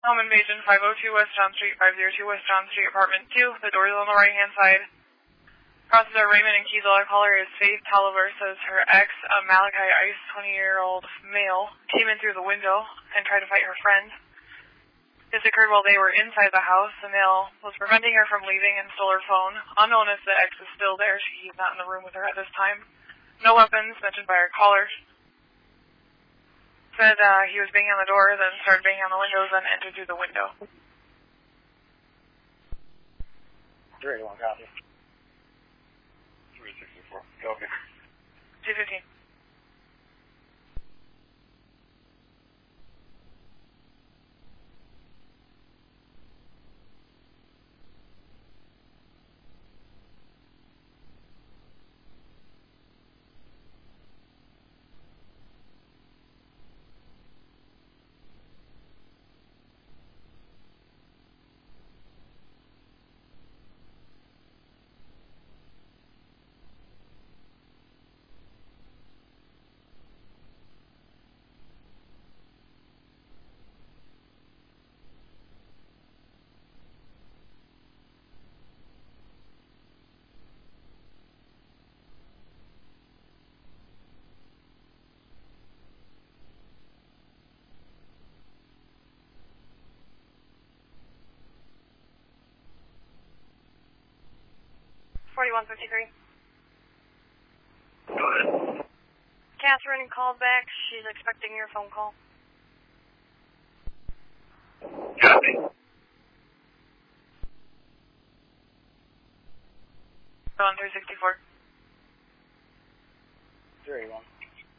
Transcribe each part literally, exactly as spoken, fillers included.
Home invasion, five oh two West John Street, five oh two West John Street, apartment two. The door is on the right-hand side. Crosses are Raymond and Kiesel. Our caller is Faith Tolliver, says her ex, a Malachi Ice, twenty-year-old male, came in through the window and tried to fight her friend. This occurred while they were inside the house. The male was preventing her from leaving and stole her phone. Unknown if the ex is still there. He's not in the room with her at this time. No weapons mentioned by our caller. Said uh, he was banging on the door, then started banging on the windows, then entered through the window. three eighty-one, copy. three sixty-four, copy. two fifteen. forty-one fifty-three. Go ahead. Catherine called back. She's expecting your phone call. Copy. On three sixty-four. three eighty-one.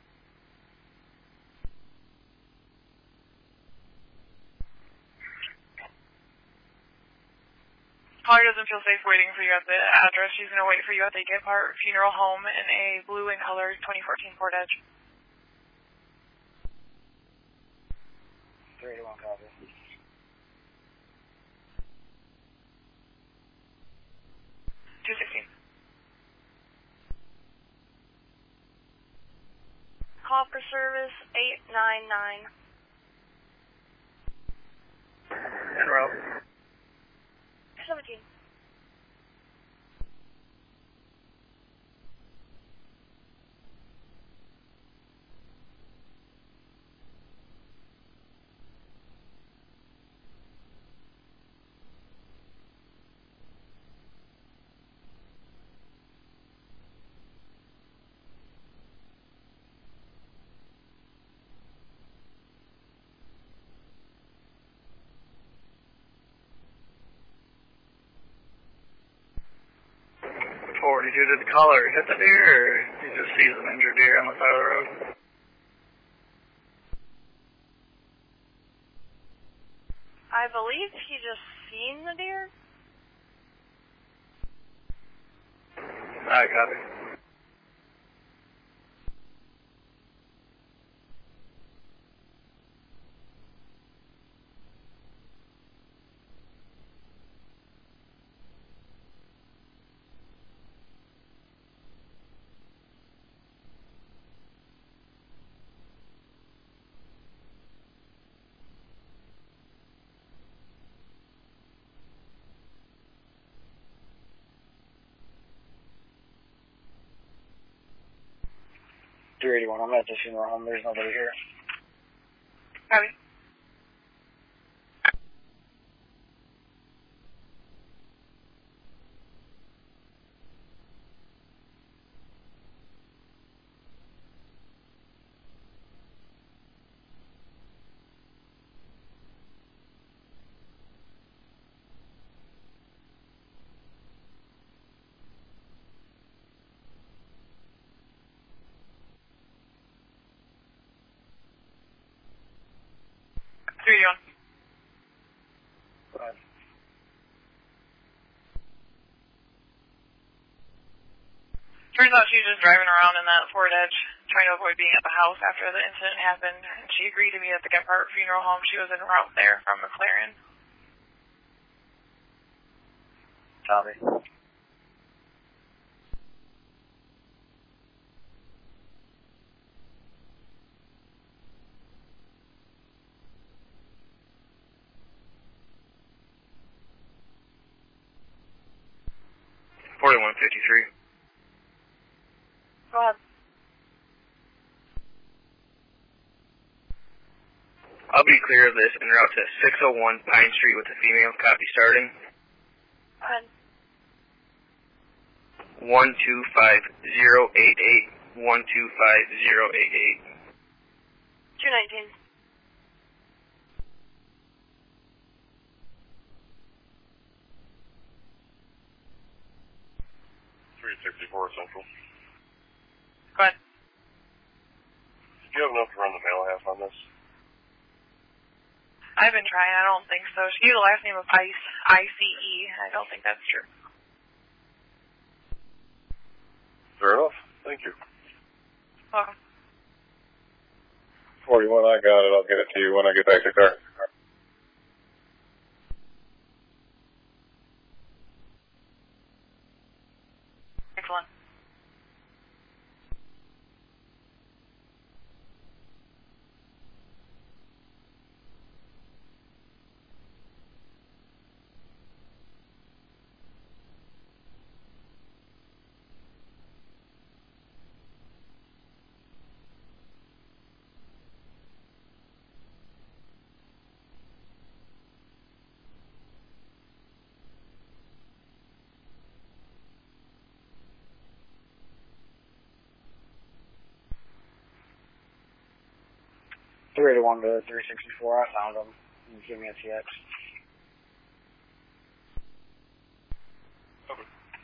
Caller doesn't feel safe waiting for you at the address. She's going to wait for you at the Gephardt Funeral Home in a blue and color twenty fourteen Ford Edge. three eighty-one, copy. two sixteen. Call for service eight nine nine. En route. seventeen. forty-two, did the caller hit the deer, or he just sees an injured deer on the side of the road? I believe he just seen the deer. Alright, copy. three eighty-one, I'm at the funeral home. There's nobody here. Copy. three eighty-one. Right. Turns out she was just driving around in that Ford Edge, trying to avoid being at the house after the incident happened. And she agreed to meet at the Gephardt Funeral Home. She was en route there from McLaren. Copy. forty-one fifty-three. Go ahead. I'll be clear of this en route to six oh one Pine Street with the female. Copy starting. Go ahead. one two five zero eight eight. one two five zero eight eight. two nineteen. three sixty-four Central. Go ahead. Do you have enough to run the mail half on this? I've been trying. I don't think so. She gave the last name of Ice. I C E. I don't think that's true. Fair enough. Thank you. Welcome. forty-one, I got it. I'll get it to you when I get back to the car. Excellent. three eighty-one to three sixty-four, I found them. You give me a T X. Okay.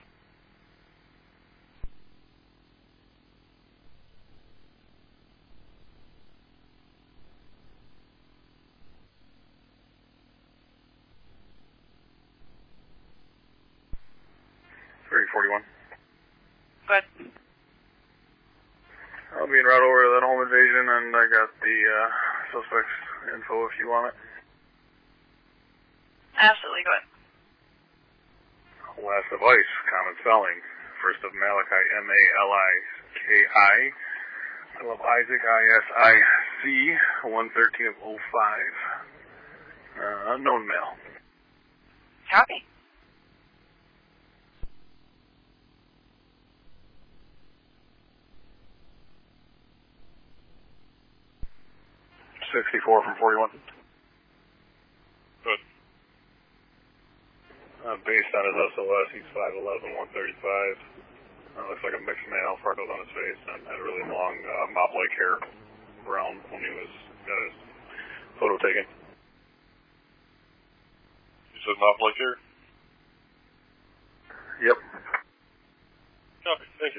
three forty-one. Good. I'll be en route over to that home invasion, and I got the uh, suspect's info if you want it. Absolutely good. Last of Ice, common spelling. First of Malachi, M A L I K I. I love Isaac, I S I C, one thirteen of oh five. Uh, unknown male. Copy. sixty-four from forty-one. Good. Uh, based on his S O S, he's five eleven, one thirty-five. Uh, looks like a mixed male, freckles on his face, and had really long uh, mop-like hair, brown when he was got his photo taken. You said mop-like hair? Yep. Copy, thank you.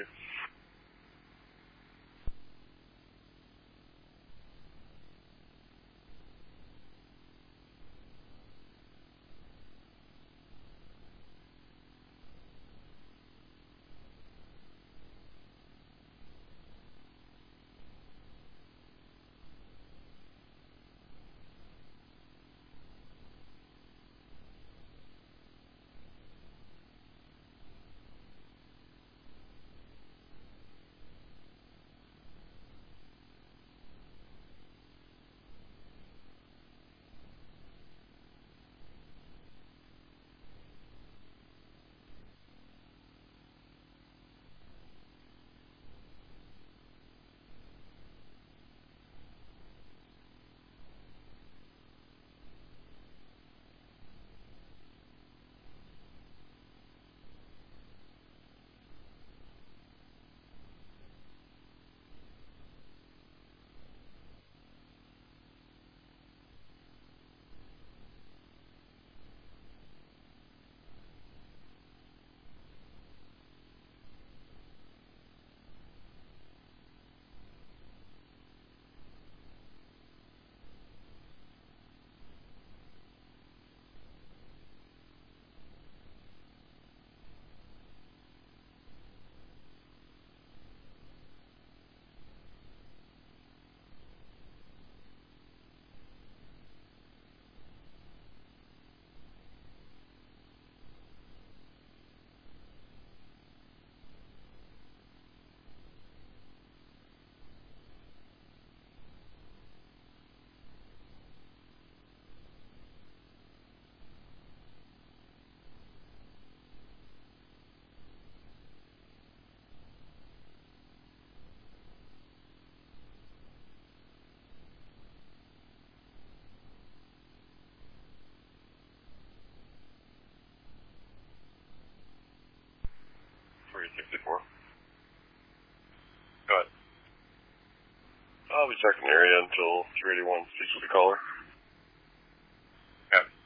protect an area until three eighty-one speaks with the caller. Yeah.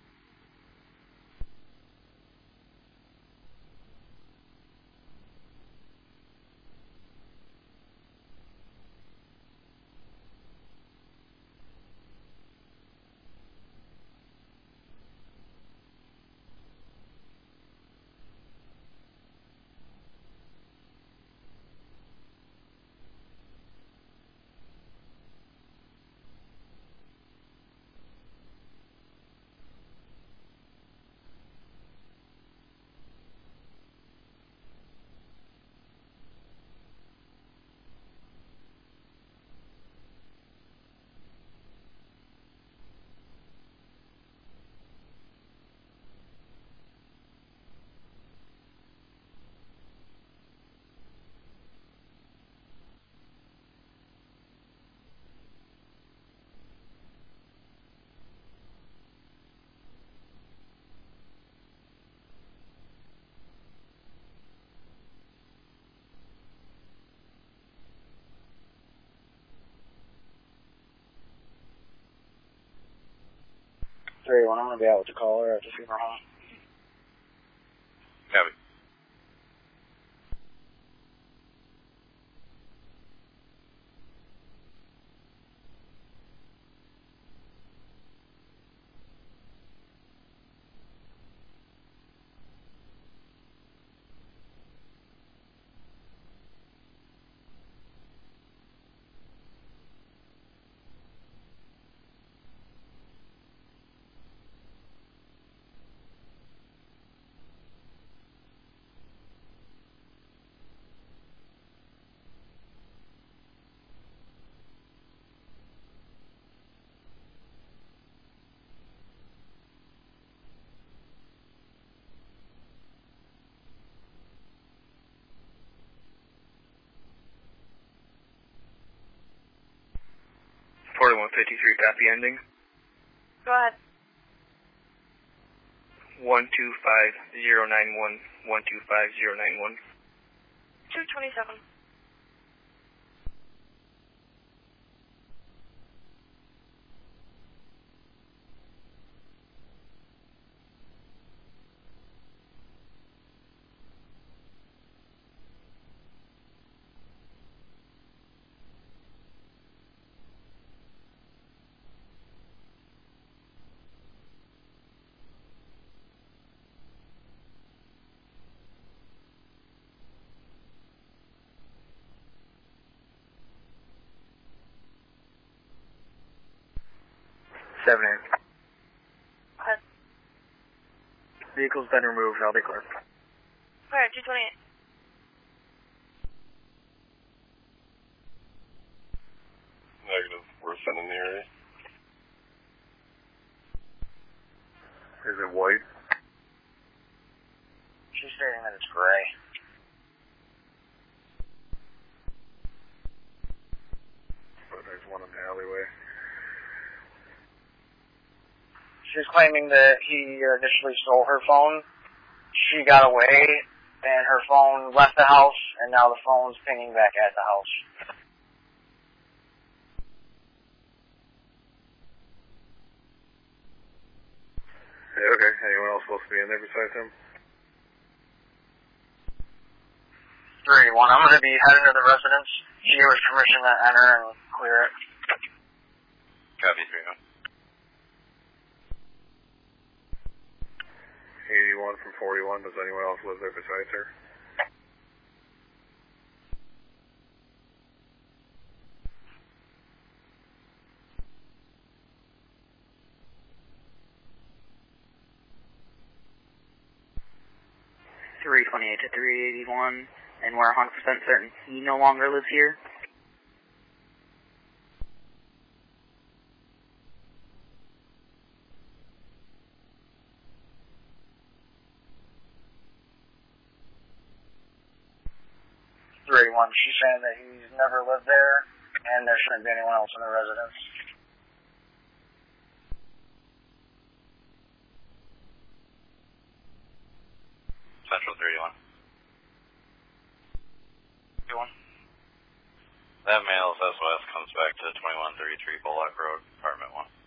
three eighty-one, I'm going to be out with the caller at the funeral home. Copy. forty-one fifty-three, copy ending. Go ahead. one two five zero nine one, one two five zero nine one. two twenty-seven. seven eight. Go ahead. Vehicle's been removed, I'll be clear. Alright, two twenty-eight. Negative. We're sending the area. Is it white? She's stating that it's gray. But there's one in the alleyway. She's claiming that he initially stole her phone. She got away, and her phone left the house, and now the phone's pinging back at the house. Yeah, okay. Anyone else supposed to be in there besides him? three eighty-one, I'm going to be heading to the residence. She gave us permission to enter and clear it. Copy, three eighty-one. eighty-one from forty-one. Does anyone else live there besides her? three twenty-eight to three eighty-one, and we're one hundred percent certain he no longer lives here. three eighty-one, she's saying that he's never lived there, and there shouldn't be anyone else in the residence. Central three eighty-one. three eighty-one. That male is S O S comes back to twenty-one thirty-three Bullock Road, apartment one.